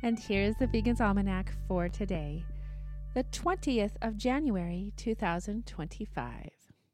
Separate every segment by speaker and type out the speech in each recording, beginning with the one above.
Speaker 1: And here's the Vegan's Almanac for today, the 20th of January, 2025.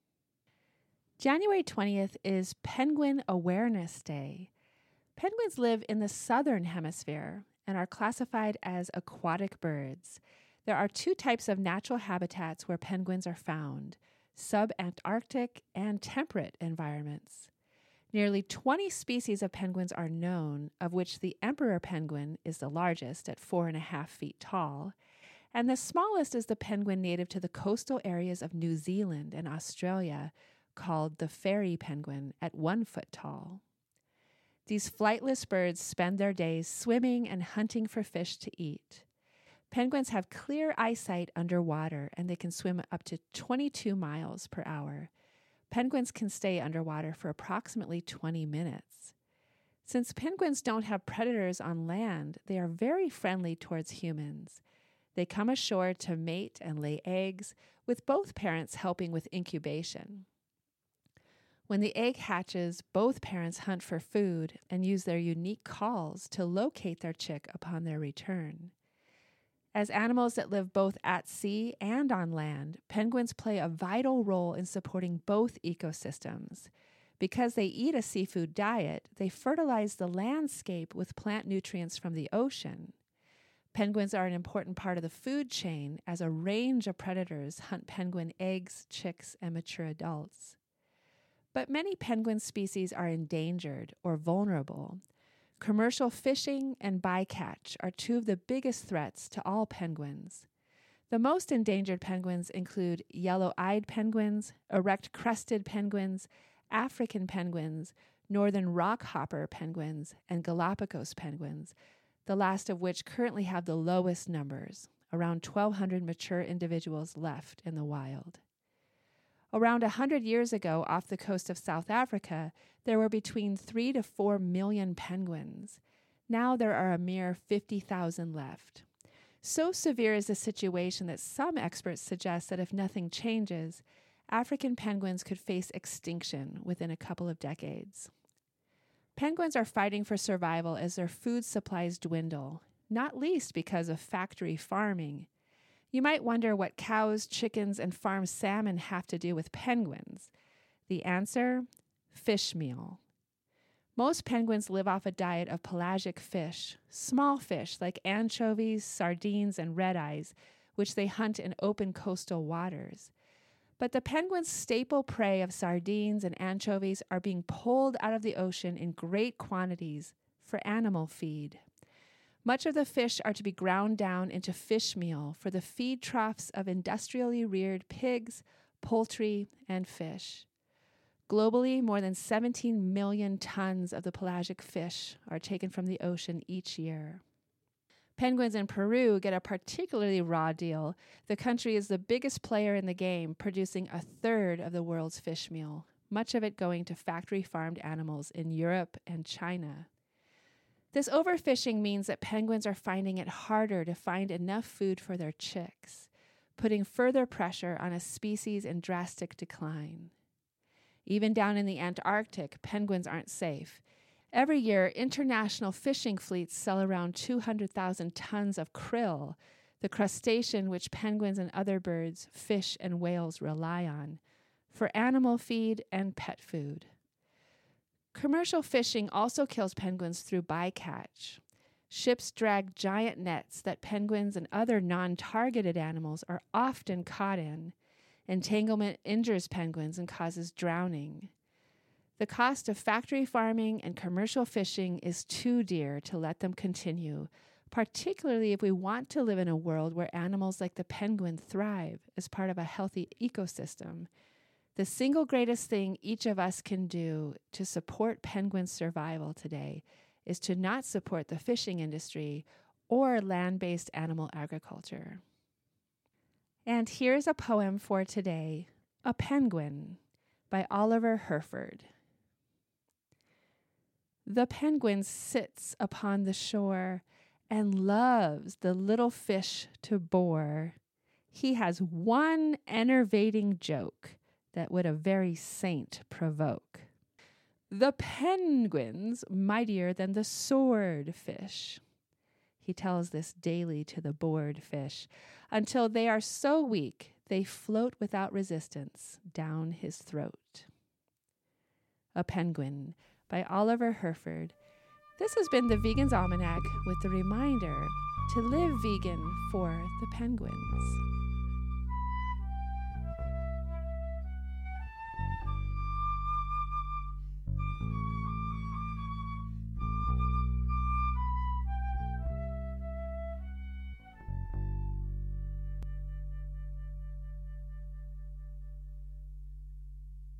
Speaker 1: January 20th is Penguin Awareness Day. Penguins live in the southern hemisphere and are classified as aquatic birds. There are two types of natural habitats where penguins are found: subantarctic and temperate environments. Nearly 20 species of penguins are known, of which the emperor penguin is the largest at 4.5 feet tall, and the smallest is the penguin native to the coastal areas of New Zealand and Australia, called the fairy penguin at 1 foot tall. These flightless birds spend their days swimming and hunting for fish to eat. Penguins have clear eyesight underwater, and they can swim up to 22 miles per hour. Penguins can stay underwater for approximately 20 minutes. Since penguins don't have predators on land, they are very friendly towards humans. They come ashore to mate and lay eggs, with both parents helping with incubation. When the egg hatches, both parents hunt for food and use their unique calls to locate their chick upon their return. As animals that live both at sea and on land, penguins play a vital role in supporting both ecosystems. Because they eat a seafood diet, they fertilize the landscape with plant nutrients from the ocean. Penguins are an important part of the food chain, as a range of predators hunt penguin eggs, chicks, and mature adults. But many penguin species are endangered or vulnerable. Commercial fishing and bycatch are two of the biggest threats to all penguins. The most endangered penguins include yellow-eyed penguins, erect-crested penguins, African penguins, northern rockhopper penguins, and Galapagos penguins, the last of which currently have the lowest numbers, around 1,200 mature individuals left in the wild. Around 100 years ago, off the coast of South Africa, there were between 3 to 4 million penguins. Now there are a mere 50,000 left. So severe is the situation that some experts suggest that if nothing changes, African penguins could face extinction within a couple of decades. Penguins are fighting for survival as their food supplies dwindle, not least because of factory farming. You might wonder what cows, chickens, and farm salmon have to do with penguins. The answer? Fish meal. Most penguins live off a diet of pelagic fish, small fish like anchovies, sardines, and red-eyes, which they hunt in open coastal waters. But the penguins' staple prey of sardines and anchovies are being pulled out of the ocean in great quantities for animal feed. Much of the fish are to be ground down into fish meal for the feed troughs of industrially reared pigs, poultry, and fish. Globally, more than 17 million tons of the pelagic fish are taken from the ocean each year. Penguins in Peru get a particularly raw deal. The country is the biggest player in the game, producing a third of the world's fish meal, much of it going to factory-farmed animals in Europe and China. This overfishing means that penguins are finding it harder to find enough food for their chicks, putting further pressure on a species in drastic decline. Even down in the Antarctic, penguins aren't safe. Every year, international fishing fleets sell around 200,000 tons of krill, the crustacean which penguins and other birds, fish, and whales rely on, for animal feed and pet food. Commercial fishing also kills penguins through bycatch. Ships drag giant nets that penguins and other non-targeted animals are often caught in. Entanglement injures penguins and causes drowning. The cost of factory farming and commercial fishing is too dear to let them continue, particularly if we want to live in a world where animals like the penguin thrive as part of a healthy ecosystem. The single greatest thing each of us can do to support penguin survival today is to not support the fishing industry or land-based animal agriculture. And here's a poem for today, A Penguin, by Oliver Herford. The penguin sits upon the shore and loves the little fish to bore. He has one enervating joke that would a very saint provoke. The penguin's mightier than the swordfish. He tells this daily to the bored fish, until they are so weak they float without resistance down his throat. A Penguin by Oliver Herford. This has been the Vegan's Almanac with the reminder to live vegan for the penguins.